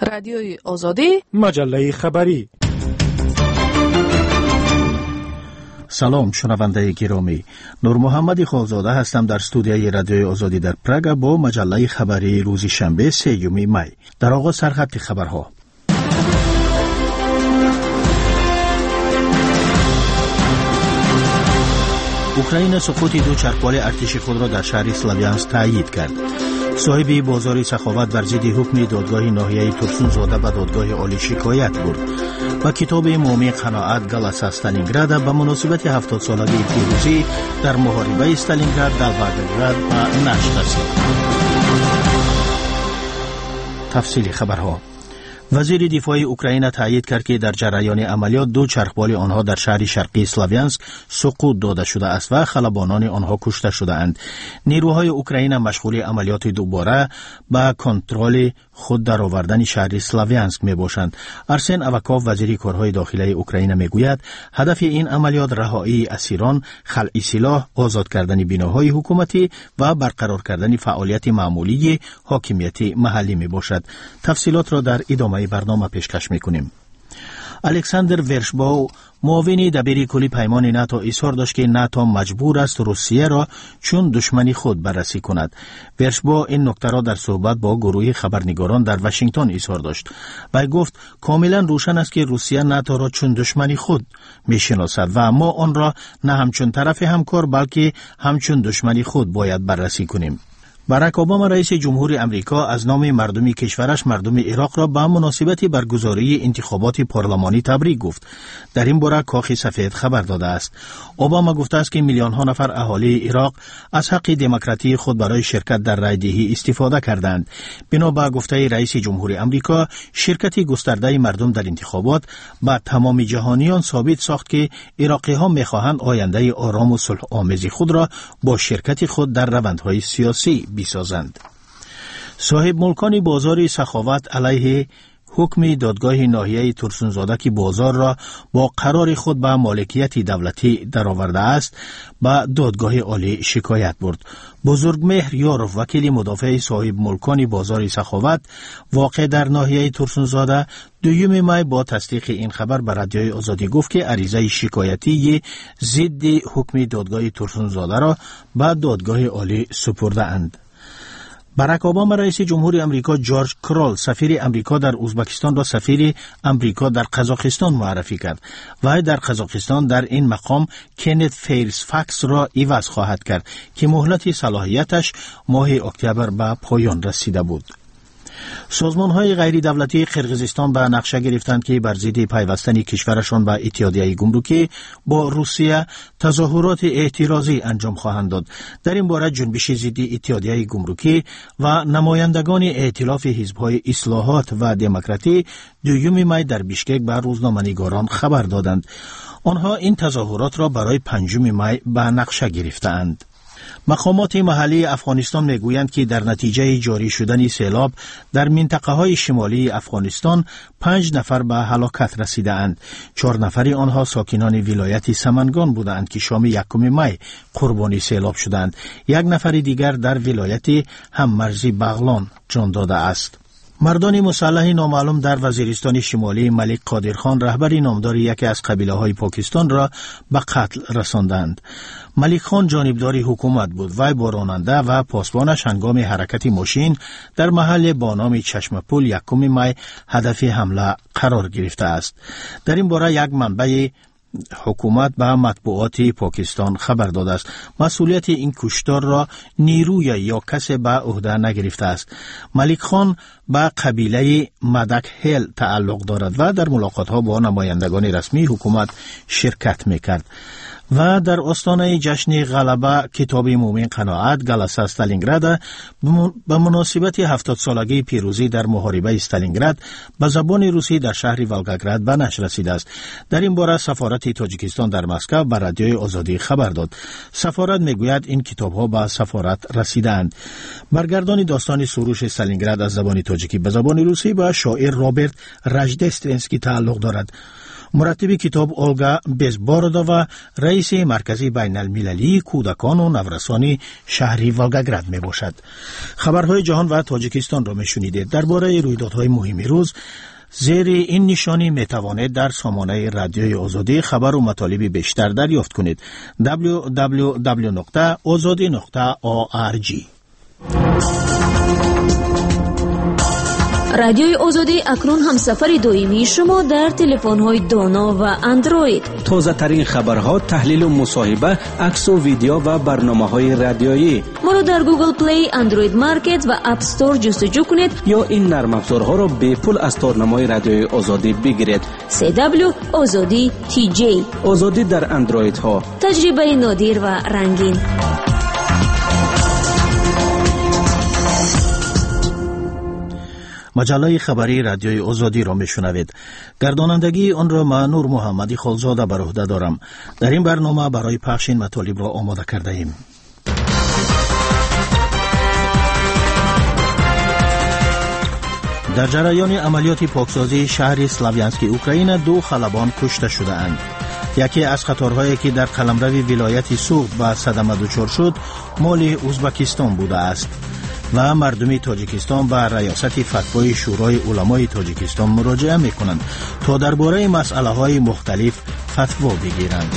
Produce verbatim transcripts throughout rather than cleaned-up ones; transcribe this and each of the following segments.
رادیوی آزادی، مجله خبری. سلام شنونده گرامی، نور محمد خالزاده هستم در استودیوی رادیوی آزادی در پراگ با مجله خبری روز شنبه سیوم می. در آغاز سرخط خبرها. اوکراین سقوط دو چرخوال ارتش خود را در شهر سلاویانسک تایید کرد. صاحب بازار سخاوت بر ضد حکم دادگاه ناحیه ترسونزاده به دادگاه عالی شکایت برد. با کتاب مومی قناعت گالاسا استالینگراد به مناسبت هفتاد سالگی پیروزی در محاربه استالینگراد در ولگراد و نشر رسید. تفصیل خبرها. وزیر دفاع اوکراین تایید کرد که در جریان عملیات دو چرخبال آنها در شهر شرقی سلاویانسک سقوط داده شده است و خلبانان آنها کشته شده اند. نیروهای اوکراین مشغول عملیات دوباره به کنترل خود در آوردن شهر سلاویانسک می باشند. ارسن اوکاف وزیر کارهای داخلی اوکراین می گوید هدف این عملیات رهایی اسیران، خلع سلاح، آزاد کردن بناهای حکومتی و برقرار کردن فعالیت معمولی حاکمیت محلی می باشد. تفصیلات را در ادامه برنامه پیشکش میکنیم. الکساندر ورشباو معاون دبیر کلی پیمان ناتو اظهار داشت که ناتو مجبور است روسیه را چون دشمنی خود بررسی کند. ورشباو این نکته را در صحبت با گروه خبرنگاران در واشنگتن اظهار داشت و گفت کاملا روشن است که روسیه ناتو را چون دشمنی خود میشناسد و ما آن را نه همچون طرف همکار بلکه همچون دشمنی خود باید بررسی کنیم. باراک اوباما رئیس جمهور امریکا از نام مردم کشورش مردم عراق را به مناسبت برگزاری انتخابات پارلمانی تبریک گفت. در این باره کاخ سفید خبر داده است. اوباما گفته است که میلیون ها نفر اهالی عراق از حق دموکراتی خود برای شرکت در رایدهی استفاده کردند. بنا به گفته رئیس جمهور امریکا، شرکت گسترده مردم در انتخابات به تمام جهانیان ثابت ساخت که عراقی ها می‌خواهند آینده آرام و صلح آمیز خود را با شرکت خود در روندهای سیاسی بسازند. صاحب ملکان بازار سخاوت علیه حکم دادگاه ناحیه ترسونزاده که بازار را با قرار خود به مالکیت دولتی درآورده است به دادگاه عالی شکایت برد. بزرگمهر یاروف وکیل مدافع صاحب ملکان بازار سخاوت واقع در ناحیه ترسونزاده دوم می با تصدیق این خبر به رادیوی آزادی گفت که عریضه شکایتی ضد حکم دادگاه ترسونزاده را به دادگاه عالی سپرده اند. باراک اوباما رئیس جمهور امریکا جورج کرول سفیر امریکا در ازبکستان را سفیر امریکا در قزاقستان معرفی کرد و در قزاقستان در این مقام کنت فیرسفاکس را عوض خواهد کرد که مهلت صلاحیتش ماه اکتبر به پایان رسیده بود. سازمان‌های غیر دولتی قرقیزستان به نقشه گرفتند که بر ضد پیوستن کشورشان به اتحادیه گمرکی با روسیه تظاهرات اعتراضی انجام خواهند داد. در این باره جنبش ضد اتحادیه گمرکی و نمایندگان ائتلاف حزب‌های اصلاحات و دموکراتی دوم می در بیشکک به روزنامه‌نگاران خبر دادند. آنها این تظاهرات را برای پنجم می به نقشه گرفتند. مقامات محلی افغانستان میگویند که در نتیجه جاری شدن سیلاب در منطقه های شمالی افغانستان پنج نفر به هلاکت رسیده اند. چهار نفری آنها ساکنان ولایت سمنگان بودند که شام یکم می قربانی سیلاب شدند. یک نفر دیگر در ولایت هممرزی بغلان جان داده است. مردان مسلح نامعلوم در وزیرستان شمالی ملک قادرخان رهبر نامدار یکی از قبیله های پاکستان را به قتل رساندند. ملک خان جانبدار حکومت بود. وی با راننده و پاسبانش هنگام حرکت ماشین در محل با نام چشم پل یکم می هدف حمله قرار گرفته است. در این باره یک منبع حکومت به مطبوعات پاکستان خبر داده است. مسئولیت این کشتار را نیروی یا کسی به عهده نگرفته است. ملک خان به قبیله مدک هل تعلق دارد و در ملاقات‌ها با نمایندگان رسمی حکومت شرکت می‌کرد. و در آستانه جشن غلبه کتاب مومن قناعت گالاسا استالینگراد به مناسبت هفتاد سالگی پیروزی در محاربه استالینگراد به زبان روسی در شهر ولگراد به نشر رسیده است. در این باره سفارت تاجیکستان در مسکو به رادیوی آزادی خبر داد. سفارت میگوید این کتاب‌ها به سفارت رسیدند. برگردان داستان سروش استالینگراد از زبان تاجیکی به زبان روسی به شاعر رابرت راجدسترنسکی تعلق دارد. مرتب کتاب اولگا بیزباردووا رئیس مرکز بین المللی کودکان و نورسان شهری ولگاگراد می باشد. خبرهای جهان و تاجیکستان را می شنیدید. درباره رویدادهای مهم روز زیر این نشانی می توانید در سامانه رادیوی آزادی خبر و مطالب بیشتر دریافت کنید. دبلیو دبلیو دبلیو نقطه آزادی نقطه او آر جی. رادیوی آزادی اکنون همسفر دائمی شما در تلفن‌های دانا و اندروید. تازه ترین خبرها، تحلیل و مصاحبه، عکس و ویدیو و برنامه‌های رادیویی. ما را در گوگل پلی، اندروید مارکت و اپ استور جستجو کنید یا این نرم افزارها را به پول از تارنمای رادیوی آزادی بگیرید. سی دبلیو آزادی تی جی. آزادی در اندروید ها. تجربه نادر و رنگین. مجله خبری رادیوی آزادی را میشنوید. گردانندگی آن را من نور محمدی خالزاده بر عهده دارم. در این برنامه برای پخش این مطالب را آماده کرده ایم. در جریان عملیات پاکسازی شهر سلاویانسک اوکراین دو خلبان کشته شده اند. یکی از خطرهایی که در قلمرو ولایت سوخت و صدمه دچار شد مال ازبکستان بوده است و مردمی تاجیکستان به ریاست فتوای شورای علمای تاجیکستان مراجعه میکنند تا درباره مسئله های مختلف فتوا بگیرند.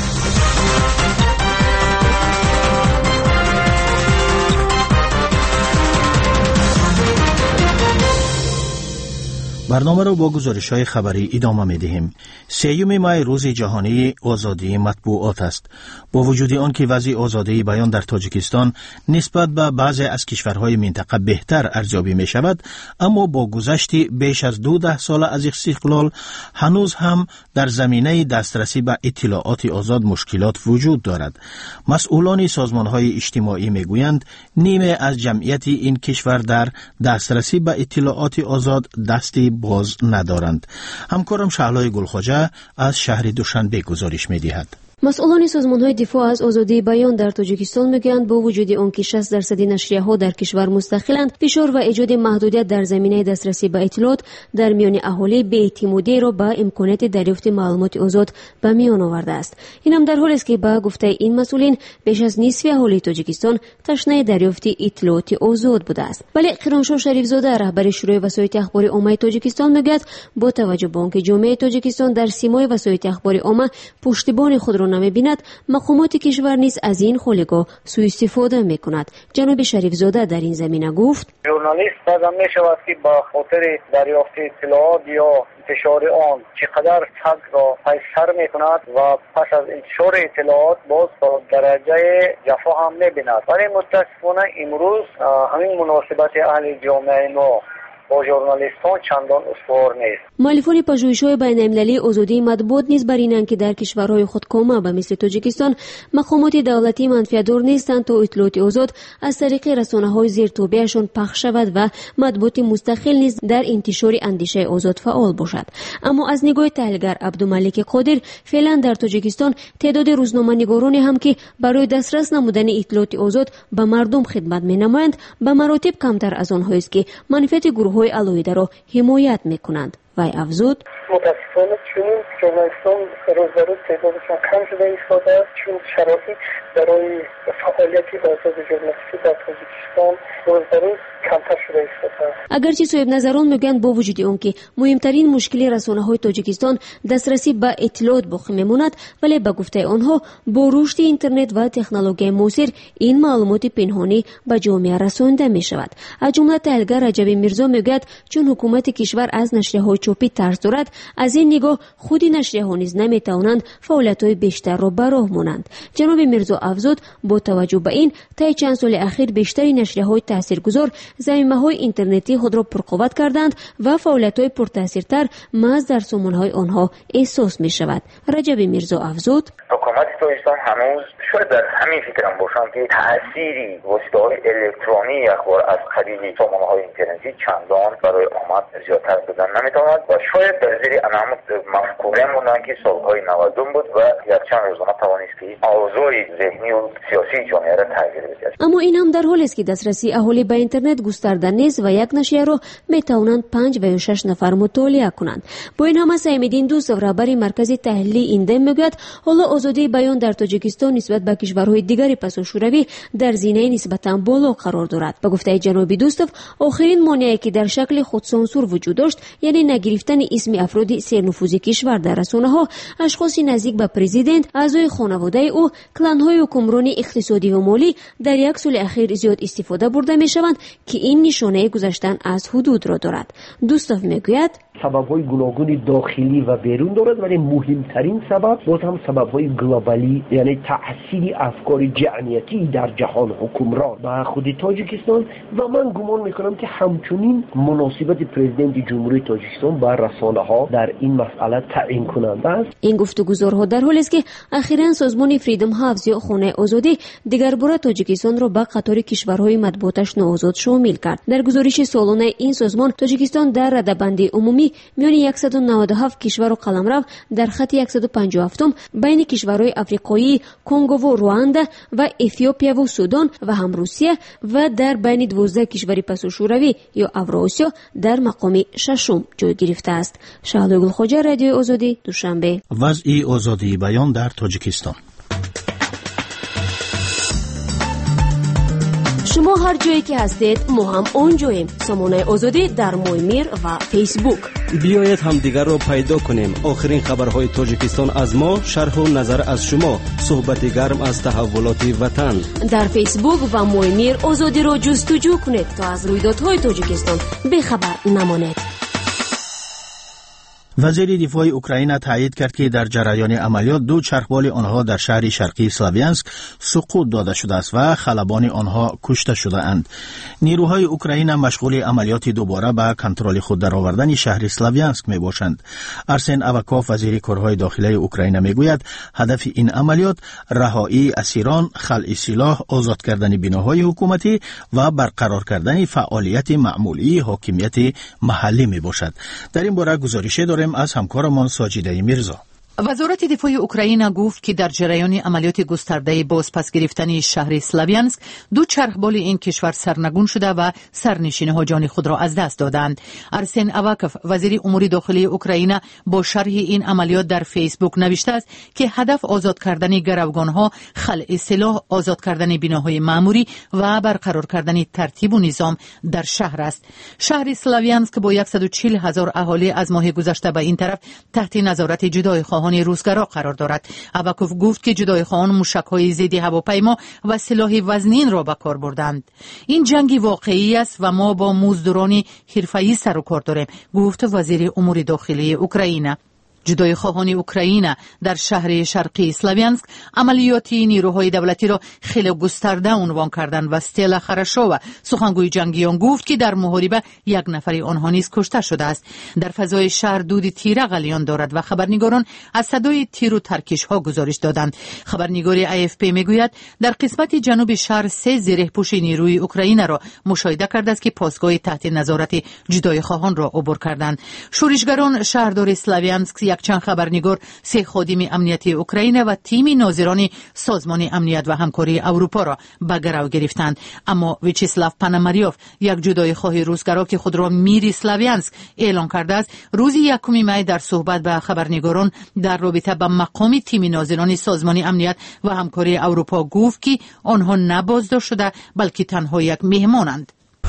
برنامه را با گزارش‌های خبری ادامه می‌دهیم. سیوم مای روز جهانی آزادی مطبوعات است. با وجود آن که وضع آزادی بیان در تاجیکستان نسبت به بعضی از کشورهای منطقه بهتر ارزیابی می‌شود، اما با گذشت بیش از دو ده سال از استقلال هنوز هم در زمینه دسترسی به اطلاعات آزاد مشکلات وجود دارد. مسئولان سازمان‌های اجتماعی می‌گویند نیمه از جمعیت این کشور در دسترسی به اطلاعات آزاد دستی باز ندارند. همکارم شعلای گلخواجه از شهر دوشنبه گزارش می‌دهد. مسئولان سازمان‌های دفاع از آزادی بیان در تاجیکستان میگویند با وجود آنکه شصت درصد نشریه‌ها در کشور مستقلند، فشار و ایجاد محدودیت در زمینه دسترسی به اطلاعات در میان اهالی بی‌اعتمادی را به امکانات دریافت معلومات آزاد به میان آورده است. این هم در حالی است که با گفته این مسئولین بیش از نصف اهالی تاجیکستان تشنه دریافت اطلاعات آزاد بوده است. ولی قیرانشاه شریفزاده رهبر شورای وسایل اخباری عامه تاجیکستان میگوید با توجه به آنکه جامعه تاجیکستان در سیمای وسایل اخباری عامه پشتیبان خود را نمی‌بیند، مقامات کشور نیز از این خلق سوء استفاده می‌کند. جناب شریفزاده در این زمینه گفت: ژورنالیست بعضا می‌شود که با خاطر دریافت اطلاعات یا انتشار آن چقدر حق را پیشتر می‌کند و پس از انتشار اطلاعات باز تا درجه جفا هم می‌بیند. ولی متأسفانه امروز همین مناسبت اهل جامعه ما با ژورنالیستان چندان استوار نیست. مؤلفان پژوهش‌های بین‌المللی آزادی مطبوعات نیز بر اینند که در کشورهای خودکامه به مثل تاجیکستان مقامات دولتی منفعت‌دار نیستند تا اطلاعات آزاد از طریق رسانه‌های زیرتوبه‌شان پخش شود و مطبوعات مستقل نیز در انتشار اندیشه آزاد فعال باشد. اما از نگاه تحلیلگر عبدالملک قادر فعلا در تاجیکستان تعداد روزنامه‌نگارانی هم که برای دسترس نمودن اطلاعات آزاد به مردم خدمت می‌نمایند به مراتب کمتر از آنهایی است که منفعت گروه‌های علایده را حمایت می‌کنند. وی افزود: متاسفانه چون ژورنالیستان روز به روز تعدادشان کم شده ایستاده است، چون شرایط برای فعالیت آزاد ژورنالیستی در تاجیکستان روز به روز کمتر شده ایستاده است. اگرچه صاحب نظران میگویند با وجود آنکه مهمترین مشکل رسانه‌های تاجیکستان دسترسی به اطلاعات باقی میماند، ولی به گفته آنها با رشد اینترنت و تکنولوژی معاصر این معلومات پنهانی به جامعه رسانده میشود. از جمله تحلیلگر رجب میرزا میگوید چون حکومت کشور از نشریه‌های چاپی ترس دارد، از این نگاه خود نشریه‌ها نیز نمیتوانند فعالیت‌های بیشتر را به راه مانند. جناب میرزا افزود با توجه به این طی چند سال اخیر بیشتر نشریه‌های تاثیرگذار زمینه‌های اینترنتی خود را پرقوت کردند و فعالیت‌های پرتاثیرتر محض در سامانه‌های آنها احساس می‌شود. رجب میرزا افزود: حکومت تاجیکستان هنوز شاید در همین فکرم باشم که تأثیری وسیله‌های الکترونی اخبار از قبیل سامانه‌های اینترنتی چندان برای آمد زیادتر بدن نمی‌تواند و شاید در زیر انعامت مفکوره موندن که سالهای نود بود و یک چند روزانه توانست که اوضاع ذهنی و سیاسی جامعه را تغییر بده. اما این هم در حالی است که دسترسی اهالی به اینترنت گسترده نیست و یک نشریه را میتوانند پنج و یا شش نفر مطالعه کنند. با این همه سعیدالدین دوستов رهبر مرکز تحلیلی ایندم میگوید حالا آزادی بیان در تاجیکستان نسبت به کشورهای دیگری پساشوروی در زینه نسبتا بالا قرار دارد. به گفته جناب دوستov آخرین مانعی که در شکل خودسانسور وجود داشت یعنی نگرفتن اسم افراد سرنفوذ کشور در رسانه‌ها، اشخاص نزدیک به پرزیدنت، اعضای خانواده او، کلان‌های حکمرانی اقتصادی و مالی در یک سال اخیر زیاد استفاده برده می‌شوند که این نشانه گذشتن از حدود را دارد. دوستov میگوید سبب‌های گوناگون داخلی و بیرون دارد، ولی مهمترین سبب باز هم سبب‌های گلوبالی، یعنی تأثیر افکار جمعیتی در جهان حکمران و خود تاجیکستان. و من گمان میکنم که همچنین مناسبت پرزیدنت جمهوری تاجیکستان با رسانه‌ها در این مسئله تعیین کننده است. این گفتگوزارها در حالی است که اخیراً سازمان فریدم هاوس یا خانه آزادی دیگر بار تاجیکستان را به قطار کشورهای مطبوعاتش ناآزاد شامل کرد. در گزارش سالانه این سازمان تاجیکستان در رده‌بندی عمومی میان صد و نود و هفت کشور و قلمرو در خط صد و پنجاه و هفت بین کشورهای آفریقایی کنگو و رواندا و اتیوپیا و سودان و هم روسیه و در بین دوازده کشور پساشوروی یا اوراسیا در مقام ششم جای گرفته است. شهلا گلخوجه، رادیو آزادی، دوشنبه. وضع آزادی بیان در تاجیکستان. شما هر جایی که هستید ما هم اونجاییم. سامانه آزادی در مویمیر و فیسبوک. بیایید همدیگر را پیدا کنیم. آخرین خبرهای تاجیکستان از ما، شرح و نظر از شما، صحبت گرم از تحولات وطن. در فیسبوک و مویمیر آزادی را جستجو کنید تا از رویدادهای تاجیکستان بخبر نمانید. وزیر دفاع اوکراین تایید کرد که در جریان عملیات دو چرخبال آنها در شهر شرقی سلاویانسک سقوط داده شده است و خلبان آنها کشته شده اند. نیروهای اوکراین مشغول عملیات دوباره به کنترل خود درآوردن شهر سلاویانسک می باشند. ارسن اوکاف وزیر کارهای داخلی اوکراین می گوید هدف این عملیات رهایی اسیران، خلع سلاح، آزاد کردن بناهای حکومتی و برقرار کردن فعالیت معمولی حاکمیت محلی می باشد. در این باره گزارش داریم از همکارمان ساجیده میرزا. وزارت دفاع اوکراین گفت که در جریان عملیات گسترده بازپس گرفتن شهر سلاویانسک دو چرخبال این کشور سرنگون شده و سرنشین‌ها جان خود را از دست دادند. ارسن اوکاف وزیر امور داخلی اوکراین با شرح این عملیات در فیسبوک نوشته است که هدف آزاد کردن گروگان‌ها، خلع سلاح، آزاد کردن بناهای معمولی و برقرار کردن ترتیب و نظام در شهر است. شهر سلاویانسک با صد و چهل هزار اهالی از ماه گذشته به این طرف تحت نظارت جدای خواهان روسگرا قرار دارد. اوکاف گفت که جدای خواهان موشک‌های ضد هواپیما و سلاح وزنین را به کار بردند. این جنگی واقعی است و ما با مزدوران حرفه‌ای سر و کار داریم، گفت وزیر امور داخلی اوکراین. جدای خواهان اوکراین در شهر شرقی سلاویانسک عملیاتی نیروهای دولتی را خیلی گسترده عنوان کردند و استیلا خرشووا سخنگوی جنگیان گفت که در محاربه یک نفر آنها نیز کشته شده است. در فضای شهر دود تیر غلیان دارد و خبرنگاران از صدای تیر و ترکش ها گزارش دادند. خبرنگار ای اف پی میگوید در قسمت جنوب شهر سه زره‌پوش نیروی اوکراین را مشاهده کرده است که پاسگاه تحت نظارت جدای خواهان را عبور کردند. شورشگران شهردار سلاویانسک یک چند خبرنگار، سه خادم امنیتی اوکراین و تیم ناظران سازمان امنیت و همکاری اروپا را به گرو گرفتند. اما ویچسلاو پاناماریوف، یک جدای خواه روسگرا که خود را میر سلاویانسک اعلان کرده است، روز یکم می در صحبت با خبرنگاران در رابطه با مقام تیم ناظران سازمان امنیت و همکاری اروپا گفت که آنها نه بازداشت شده بلکه تنها یک مهمانند.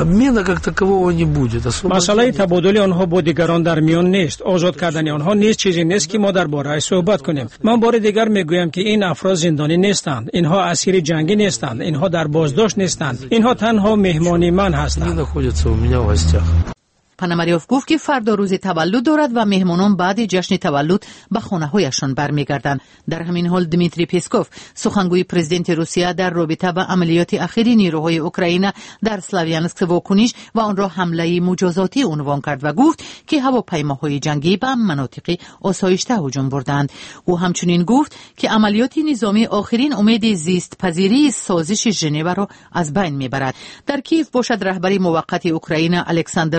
مسئله تبادل آنها با دیگران در میان نیست. آزاد کردن آنها نیز چیزی نیست که ما درباره صحبت کنیم. من بار دیگر میگویم که این افراد زندانی نیستند، اینها اسیر جنگی نیستند، اینها در بازداشت نیستند، اینها تنها مهمانی من هستند. پاناماریوف گفت که فردا روز تولد دارد و مهمانان بعد جشن تولد به خانه هایشان برمیگردند. در همین حال دمیتری پسکوف، سخنگوی پرزیدنت روسیه، در رابطه با عملیات اخیر نیروهای اوکراین در سلاویانسک واکنش و آن را حمله مجازاتی عنوان کرد و گفت که هواپیماهای جنگی به مناطق آسایشته هجوم بردند. او همچنین گفت که عملیات نظامی آخرین امید زیست پذیری سازش ژنو را از بین میبرد. در کیف باشد رهبر موقت اوکراین الکساندر تورچین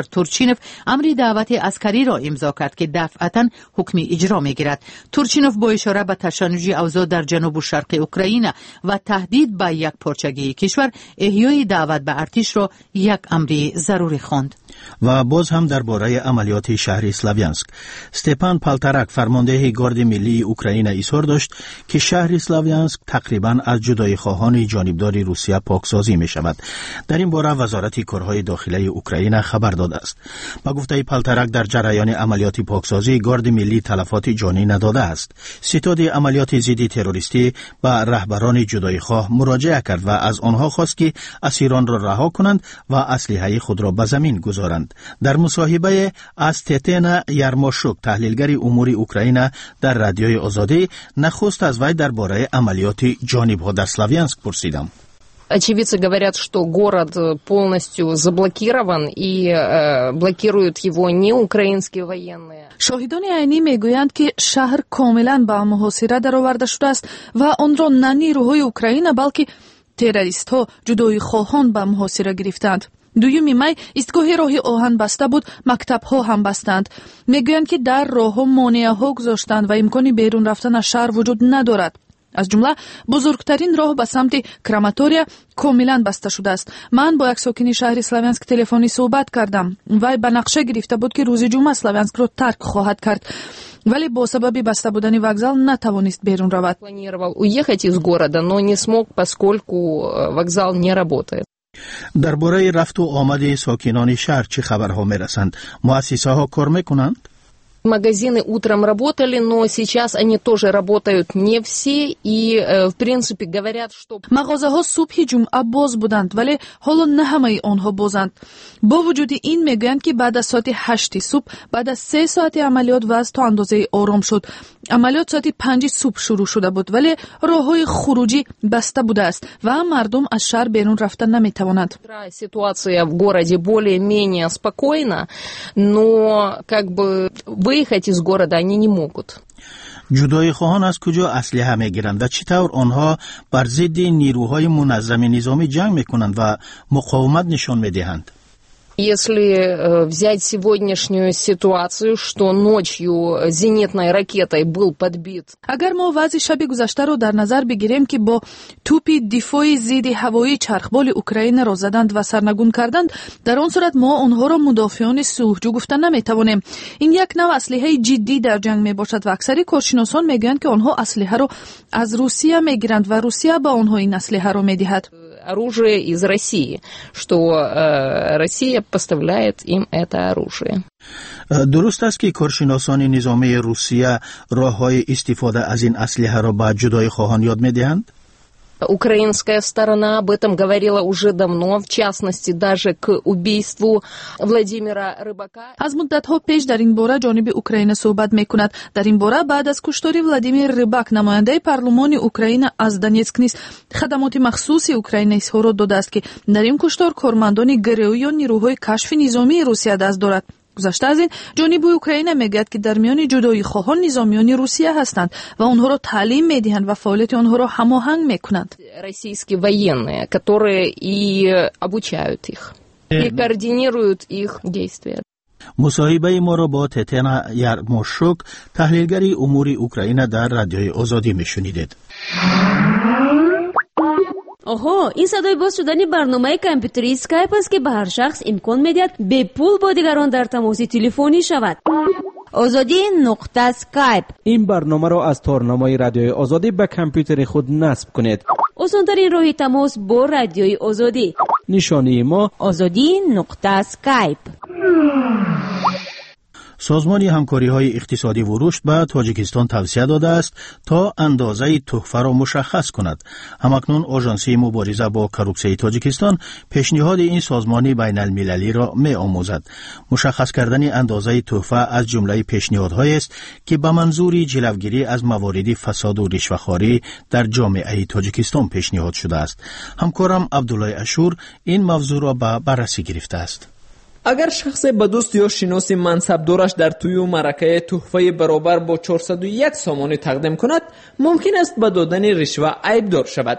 تورچینوف امری دعوت عسکری را امضا کرد که دفعتاً حکم اجرا می‌گیرد. تورچینوف با اشاره به تشنج اوضاع در جنوب و شرق اوکراین و تهدید به یک پارچگی کشور، احیای دعوت به ارتش را یک امری ضروری خواند. و باز هم درباره عملیات شهر اسلاویانسک، استپان پالتارک فرمانده گارد ملی اوکراین اظهار داشت که شهر اسلاویانسک تقریبا از جدای خواهان جانبدار روسیه پاکسازی می شود. در این باره وزارت کارهای داخلی اوکراین خبر داده است. با گفته پالتارک در جریان عملیات پاکسازی گارد ملی تلفات جانی نداده است. ستاد عملیات ضد تروریستی به رهبران جدای خواه مراجعه کرد و از آنها خواست که اسیران را رها کنند و اسلحه خود را به زمین گذارند. در مصاحبه از تتینا یرماشوک تحلیلگر امور اوکراین در رادیوی آزادی نخست از وی درباره عملیات جانبها در اسلاویانسک پرسیدم. Очевидцы говорят, что город полностью заблокирован и э, блокируют его не украинские военные. شاهدان عینی میگویند که شهر کاملا به محاصره درآورده شده است و آن را نه نیروهای اوکراین بلکه تروریست ها جدای خواهان به محاصره گرفتند. دویمی می ایستگاه راه آهن بسته بود، مکتب ها هم بستند. میگویند که در راه ها مانع ها گذاشتند و امکانی بیرون رفتن از شهر وجود ندارد. از جمله بزرگترین راه به سمت کراماتوریا کاملا بسته شده است. من با یک ساکن شهر اسلاویانسک تلفنی صحبت کردم. وی به نقشه گرفته بود که روز جمعه اسلاویانسک را ترک خواهد کرد، ولی با سبب بسته بودن وокзал نتوانست بیرون رود. Планировал уехать из города, но не смог, поскольку вокзал не работает. درباره رفت و آمد ساکنان шаҳр چه خبرها میرسند؟ مؤسسه ها کار میکنند؟ Магазины утром работали, но сейчас они тоже работают не все и в принципе говорят, что مغازه‌ها صبح جمعه باز بودند ولی حالا نه همه آنها بازند. با وجود این میگویند که بعد از ساعت هشت صبح بعد از سه ساعت عملیات وضع تا اندازه آرام شد. عملیات ساعت پنج صبح شروع شده بود вали راههای خروجی بسته بوده است و مردم از شهر بیرون رفتن نمیتوانند. Ситуация в городе более-менее спокойна, но как бы выехать из города они не могут. جدای خواهان از کجا اسلحه میگیرند و چطور آنها بر ضد نیروهای منظم نظامی جنگ میکنند و مقاومت نشان میدهند؟ Если взять сегодняшнюю ситуацию, что ночью зенитной ракетой был подбит. اگر ما وضع شب گذشته رو در نظر بگیریم که با توپ دفاعی ضد هوایی چرخبال اوکراین را زدند و سرنگون کردند، در آن صورت ما آنها را مدافعان صلحجو گفتن نمیتوانیم. این یک نوع اسلحه جدی در جنگ میباشد و اکثر کارشناسان میگویند که آنها اسلحه را از روسیه میگیرند و روسیه به آنها این اسلحه را میدهد. Оружие из России, что э, Россия поставляет им это оружие. درست است که کارشناسان نظامی روسیه راه‌های استفاده از این اسلحه را به جدای خواهان یاد می‌دهند؟ Украинская сторона об этом говорила уже давно, в частности даже к убийству Владимира Рыбака. از مدت‌ها پیش در این باره جانب اوکراین صحبت می‌کند. در این باره بعد از کشتار ولادیمیر رباک نماینده پارلمان اوکراین از دونیتسک نیز خدمات مخصوص اوکراین اظهار داده است که در این کشتار کارمندان گروهی و نیروهای کشف نظامی روسیه دست دارد. گذشته از این جانب اوکراین میگوید که در میان جدایی خواهان نظامیان روسیه هستند و آنها را تعلیم میدهند و فعالیت آنها را هماهنگ میکنند. Российские военные, которые и обучают их, и координируют их действия. مصاحبه ما را با تتینا یرماشوک تحلیلگر امور اوکراین در رادیوی آزادی میشنیدید. آها، این صدای باز شدن برنامه کامپیوتری اسکایپ است که به هر شخص امکان میدهد به پول با دیگران در تماس تلفنی شود. آزادی نقطه اسکایپ. این برنامه را از تارنمای رادیوی آزادی به کامپیوتر خود نصب کنید. آسان‌ترین راه تماس با رادیوی آزادی. نشانی ما آزادی نقطه اسکایپ. سازمان همکاری‌های اقتصادی و رشد به تاجیکستان توصیه داده است تا اندازه تحفه را مشخص کند. همکنون آژانسی مبارزه با کروپسیون تاجیکستان پیشنهاد این سازمان بین المللی را می‌آموزد. مشخص کردن اندازه تحفه از جمله پیشنهادهایی است که به منظور جلوگیری از موارد فساد و رشوه‌خواری در جامعه تاجیکستان پیشنهاد شده است. همکارم عبدالله اشور این موضوع را به بررسی گرفته است. اگر شخص به دوست یا شناس منصبدارش در توی و مرکه تحفه برابر با چهارصد و یک سامانه تقدیم کند، ممکن است به دادن رشوه عیبدار شود.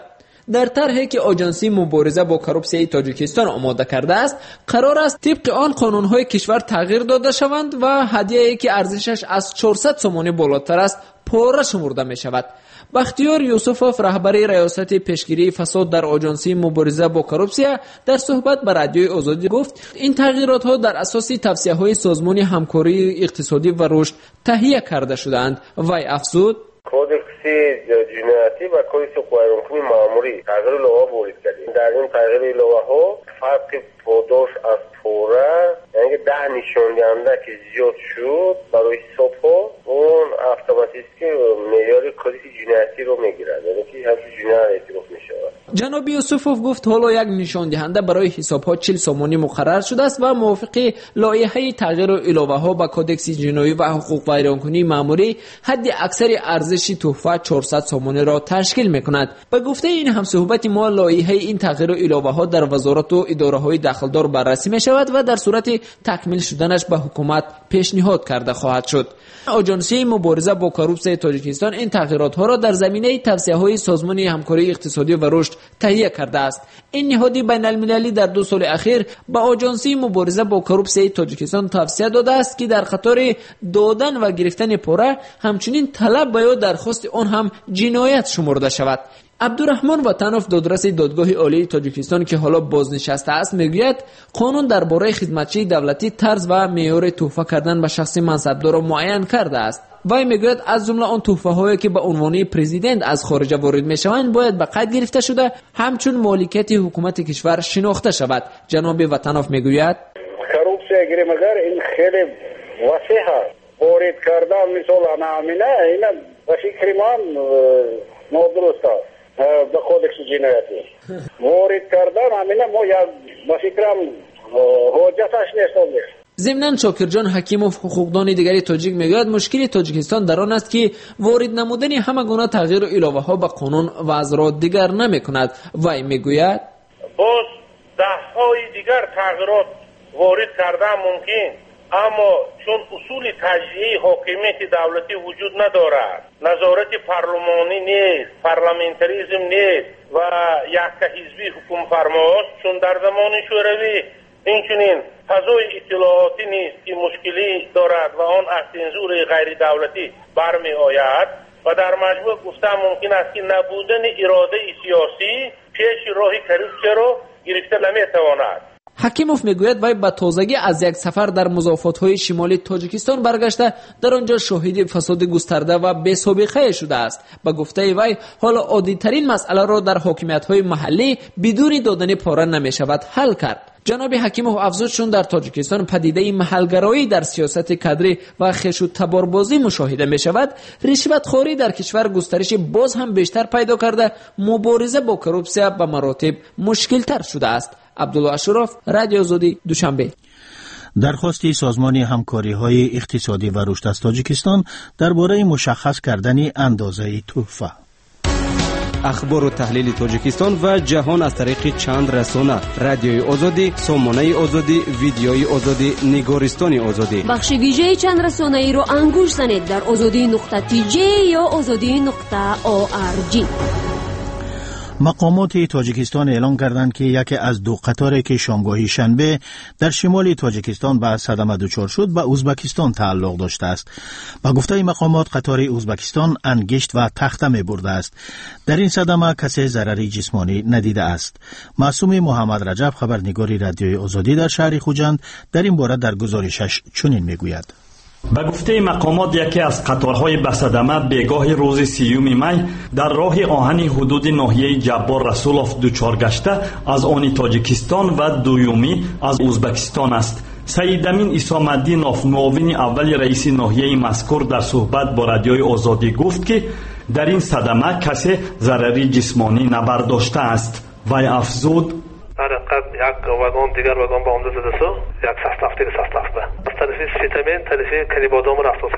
در طرحی که آژانسی مبارزه با کروپسیای تاجیکستان آماده کرده است قرار است طبق آن قانون‌های کشور تغییر داده شوند و هدیه‌ای که ارزشش از چهارصد سومانی بالاتر است پاره شمرده می شود. بختیار یوسفوف رهبر ریاست پیشگیری فساد در آژانسی مبارزه با کروپسیا در صحبت با رادیوی آزادی گفت این تغییرات ها در اساس توصیه های سازمان همکاری اقتصادی و رشد تهیه کرده شدند. وی افزود کودکس جنایتی و کودکس قانونی ماموری تغییر لوحه وارد کردیم. در این تغییر لوحه ها فرق پاداش از پوره یعنی ده نشان دهنده که زیاد شد برای حساب ها اون اتوماتیکی معیار کودکس جنایتی رو میگیرد، یعنی که همچون جنایت اعتراف میشود. جناب یوسفوف گفت حالا یک نشان دهنده برای حساب ها چهل سومانی مقرر شده است و موافق لایحه تغییر الوه ها به کودکس جنایی و حقوق ویرانکنی ماموری حد اکثر ارزش تحفه چهارصد سومانی را تشکیل میکند. به گفته این همصحبت ما لایحه این تغییر الوه ها در وزارت و اداره های داخلدار بررسی می شود و در صورت تکمیل شدنش به حکومت پیشنهاد کرده خواهد شد. آژانسی مبارزه با کروپسیای تاجیکستان این تغییرات ها را در زمینه توصیه های سازمان همکاری اقتصادی و رشد تهیه کرده است. این نهادی بین المللی در دو سال اخیر به آژانسی مبارزه با کروپسیای تاجیکستان توصیه داده است که در قطار دادن و گرفتن پوره همچنین طلب و یا درخواست آن هم جنایت شمرده شود. عبدالرحمن وطنوف دادرس دادگاه عالی تاجیکستان که حالا بازنشسته است میگوید قانون درباره خدمتچی دولتی طرز و معیار تحفه کردن به شخص منصبدار را معین کرده است. وی میگوید از جمله آن تحفه هایی که به عنوان پرزیدنت از خارج وارد میشوند باید به قید گرفته شده همچون مالکیت حکومت کشور شناخته شود. جناب وطنوف میگوید کروپسیا گرمگر این خیلی وسیع است. وارد کردن مثال نامینه اینا به فکر من نادرست است. به کودکس جنایتی وارد کردن همینه ما یک به فکرم حجتش نیست. ضمناً شاکرجان حکیموف حقوقدان دیگری تاجیک میگوید مشکل تاجیکستان در آن است که وارد نمودن همه گونه تغییر الوه ها به قانون وضع را دیگر نمی کند. وی میگوید باز ده های دیگر تغییرات وارد کردن ممکن، اما چون اصول تجزیه حاکمیت دولتی وجود ندارد، نظارت پارلمانی نیست، پارلمانتریسم نیست و یک حزبی حکم فرماست، چون در زمان شوروی اینچنین فضای اطلاعاتی نیست که مشکلی دارد و آن از سنسور غیر دولتی برمی آید و در مجموع گفتن ممکن است که نبودن اراده سیاسی پیش راه کروپسیا را گرفته نمیتواند. حکیموف میگوید وی به تازگی از یک سفر در مضافات‌های شمالی تاجیکستان برگشته در آنجا شاهد فساد گسترده و بی سابقه شده است. به گفته وی حالا عادی‌ترین مسئله را در حاکمیت‌های محلی بدون دادن پاره نمی‌شود حل کرد. جناب حکیموف افزود چون در تاجیکستان پدیده محلگرایی در سیاست کادری و خش و تباربازی مشاهده می شود، رشوتخواری در کشور گسترش باز هم بیشتر پیدا کرده، مبارزه با کروپسیا به مراتب مشکل تر شده است. عبدالله اشرف، رادیو آزادی، دوشنبه. درخواست سازمان همکاری‌های اقتصادی و رشد از تاجیکستان درباره مشخص کردن اندازه تحفه. اخبار و تحلیل تاجیکستان و جهان از طریق چند رسانه: رادیوی آزادی، سامانه آزادی، ویدیوی آزادی، نگارستان آزادی. بخش ویژه چند رسانه ای رو انگوش زنید در آزادی نقطه تی جی یا آزادی نقطه او آر جی. مقامات تاجیکستان اعلام کردند که یکی از دو قطاری که شامگاهی شنبه در شمال تاجیکستان به صدمه دچار شد به ازبکستان تعلق داشته است. با گفته مقامات قطار ازبکستان انگشت و تخته می برده است. در این صدمه کسی ضرری جسمانی ندیده است. معصوم محمد رجب، خبرنگار رادیوی آزادی در شهر خوجند، در این باره در گزارشش چنین میگوید: به گفته مقامات یکی از قطارهای به صدمه بیگاه روز سیوم می در راه آهن حدود ناحیه جبار رسولوف دچار گشته از آن تاجیکستان و دویومی از ازبکستان است. سیدامین اسام‌الدینوف، معاون اول رئیس ناحیه مذکور، در صحبت با رادیوی آزادی گفت که در این صدمه کسی ضرری جسمانی نبرداشته است. وی افزود: یک واگن دیگر واگن با عمده زده سو یک ساستاف دیگر ساستاف به از طرفی سیتامین طرفی کنیبادام رفتاسی بوده.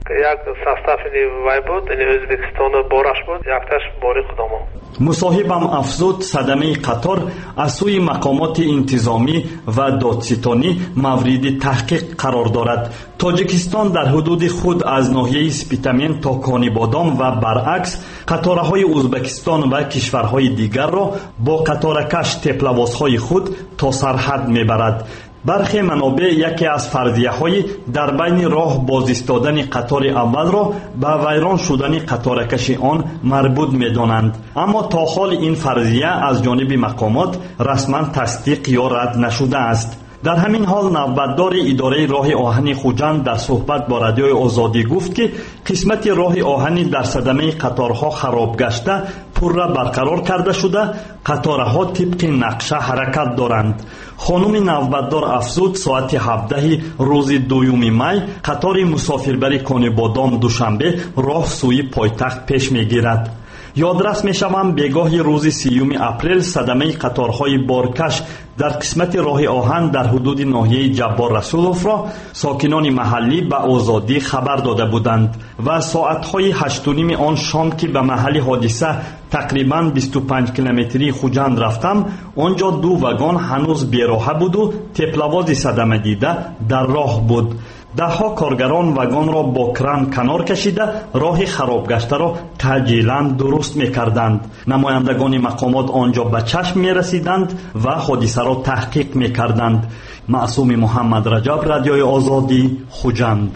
یک سستفینی وای بود این ازبکستان بارش بود یکتش باری خودمون. مصاحبم افزود صدمه قطار از سوی مقامات انتظامی و دادستانی مورد تحقیق قرار دارد. تاجیکستان در حدود خود از ناحیه سپیتامین تا کانیبادام و برعکس قطارهای ازبکستان و کشورهای دیگر را با قطارکش تپلوازهای خود تا سرحد میبرد. برخی منابع یکی از فرضیه‌های در بین راه باز ایستادن قطار اول را به ویران شدن قطارکش آن مربوط می‌دانند، اما تا حال این فرضیه از جانب مقامات رسما تصدیق یا رد نشده است. در همین حال نوبتدار اداره راه آهن خوجند در صحبت با رادیوی آزادی گفت که قسمت راه آهنی در صدمه قطارها خراب گشته پرره برقرار کرده شده، قطارها طبق نقشه حرکت دارند. خانم نوبتدار افزود ساعت هفده روز دوم می قطار مسافربری کانیبادام دوشنبه راه سوی پایتخت پیش میگیرد. یادرس می شوم بگاه روز سیوم اپریل صدمه قطارهای بارکش در قسمت راه آهن در حدود ناحیه جبار رسولوف را ساکنان محلی به آزادی خبر داده بودند و ساعتهای هشت و نیم آن شام که به محل حادثه تقریباً بیست و پنج کیلومتری خوجند رفتم، آنجا دو وگان هنوز بیراه بود و تپلواز صدمه دیده در راه بود. دهها کارگران وگان را با کران کنار کشیده راه خراب گشته را تعجیلاً درست می‌کردند. نمایندگان مقامات آنجا به چشم می‌رسیدند و حادثه را تحقیق می‌کردند. معصوم محمد رجب، رادیوی آزادی، خوجند.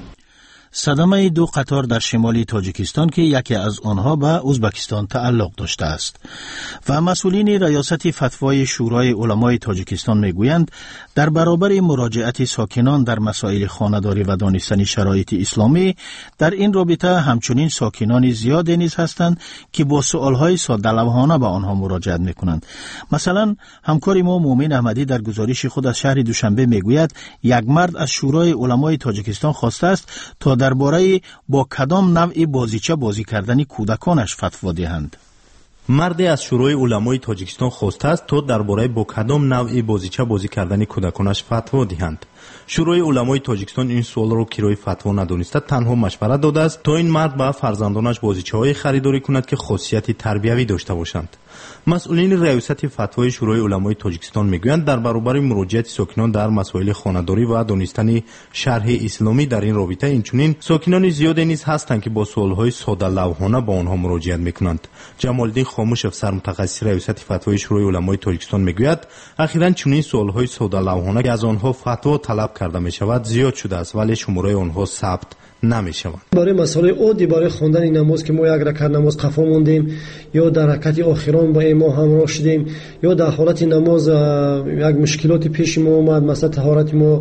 صدمه دو قطار در شمال تاجیکستان که یکی از آنها به ازبکستان تعلق داشته است و مسئولین ریاست فتوای شورای علمای تاجیکستان میگویند در برابر مراجعت ساکنان در مسائل خانه‌داری و دانستن شرایط اسلامی در این رابطه همچنین ساکنان زیادی نیز هستند که با سوالهای ساده لوحانه به آنها مراجعت میکنند. مثلا همکار ما مومن احمدی در گزارش خود از شهر دوشنبه میگوید یک مرد از شورای علمای تاجیکستان خواسته است تا درباره با کدام نوع بازیچه بازی کردن کودکانش فتوا دهند. مردی از شورای علمای تاجیکستان خواسته است تا درباره با کدام نوع بازیچه بازی کردن کودکانش فتوا دهند. شورای علمای تاجیکستان این سوال را کرای فتوا ندانسته تنها مشورت داده است تا این مرد به فرزندانش بازیچه‌های خریداری کند که خاصیت تربیوی داشته باشند. مسئولین ریاست فتوای شورای علمای تاجیکستان میگویند در برابر مراجعت ساکنان در مسائل خانه‌داری و دانستن شرح اسلامی در این رابطه اینچنین ساکنان زیادی نیز هستند که با سوالهای ساده لوحانه با آنها مراجعت میکنند. جمالدین خاموش افسر متخصص ریاست فتوای شورای علمای تاجیکستان میگوید اخیراً چنین سوالهای ساده لوحانه که از آنها فتوا طلب کرده میشود زیاد شده است ولی شماره آنها ثبت نمیشوند. برای مسئله عادی برای خواندن نماز که ما یک رکعت نماز قفا موندیم یا در رکعت آخران با امام همراه شدیم یا در حالت نماز یک مشکلاتی پیش ما اومد، مثلا طهارت ما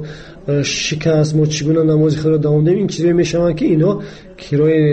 شکست، ما چگونه نماز خود را دوام دهیم، این چیزایی میشوند که اینا کرای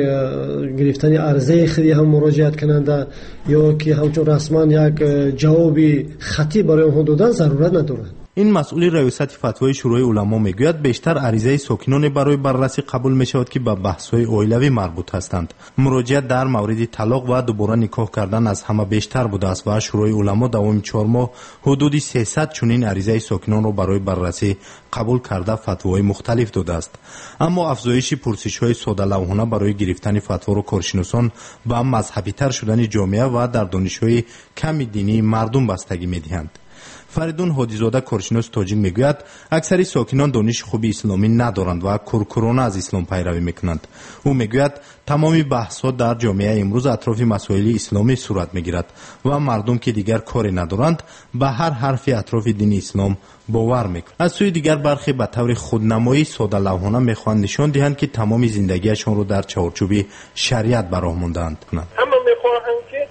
گرفتن عرضه خودی هم مراجعت کنند یا که همچون رسما یک جوابی خطی برای آنها دادن ضرورت ندارد. این مسئول ریاست فتوای شورای علما میگوید بیشتر عریضه ساکنان برای بررسی قبول می شود که به بحث‌های اولیوی مربوط هستند. مراجعت در مورد طلاق و دوباره نکاح کردن از همه بیشتر بوده است و شورای علما دوام چهار ماه حدود سیصد چنین عریضه ساکنان را برای بررسی قبول کرده فتوای مختلف داده است. اما افزایش پرسش‌های ساده لوحانه برای گرفتن فتوا را کارشناسان به مذهبی تر شدن جامعه و در دانش‌های کم دینی مردم بستگی می‌دهند. فریدون هادیزاده کارشناس تاجیک میگوید اکثر ساکنان دانش خوبی اسلامی ندارند و کرکرانه از اسلام پیروی میکنند. او میگوید تمامی بحث‌ها در جامعه امروز اطراف مسائل اسلامی صورت میگیرد و مردم که دیگر کاری ندارند به هر حرفی اطراف دین اسلام باور میکنند. از سوی دیگر برخی به طور خودنمایی ساده لوحانه میخواهند نشان دهند که تمام زندگیشان را در چارچوب شریعت براه مانده‌اند. اما میخواهند که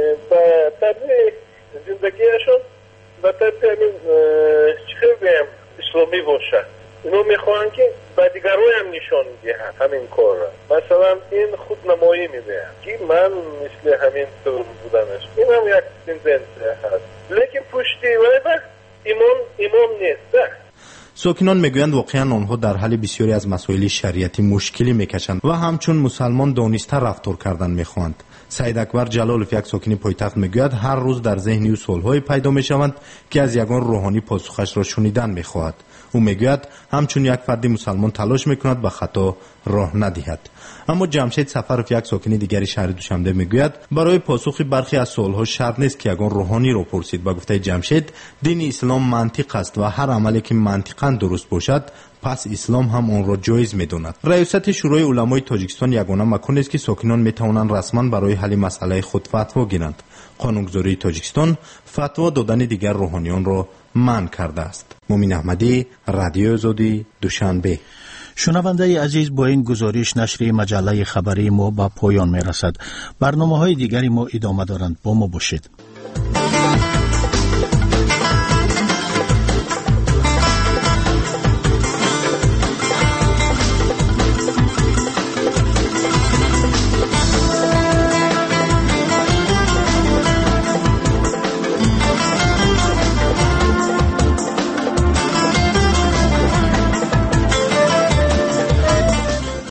به طبیع زندگیشان و طبیعی چه بگم اسلامی باشد. اینو میخواهند که به دیگران هم نشان دهند همین کار را. مثلا این خودنمایی میدهند که من مثل همین طور بودنش. این هم یک تندنسیه هست. لیکن پشتی ولی ایمان ایمان نیست. ساکنان میگویند واقعا آنها در حل بسیاری از مسائل شریعتی مشکلی میکشند و همچون مسلمان دانسته رفتار کردن میخواهند. سید اکبر جلالوف یک ساکن پایتخت میگوید هر روز در ذهن او سوالهای پیدا میشوند که از یگان روحانی پاسخش را شنیدن میخواهد. او میگوید همچون یک فرد مسلمان تلاش میکند به خطا راه ندهد. اما جمشید سفرов یک ساکن دیگری شهر دوشنبه میگوید برای پاسخ برخی از سوالها شرط نیست که یگان روحانی را پرسید. با گفته جمشید دین اسلام منطق است و هر عملی که منطقاً درست باشد پس اسلام هم آن را جایز می‌داند. ریاست شورای علمای تاجیکستان یگانه مکانی است که ساکنان میتوانند رسما برای حل مسئله خود فتوا گیرند. قانونگذاری تاجیکستان فتوا دادن دیگر روحانیان را منع کرده است. مومین احمدی، رادیو آزادی، دوشنبه. شنونده عزیز، با این گزارش نشر مجله خبری ما به پایان میرسد. برنامه‌های دیگری ما ادامه دارند. با ما باشید.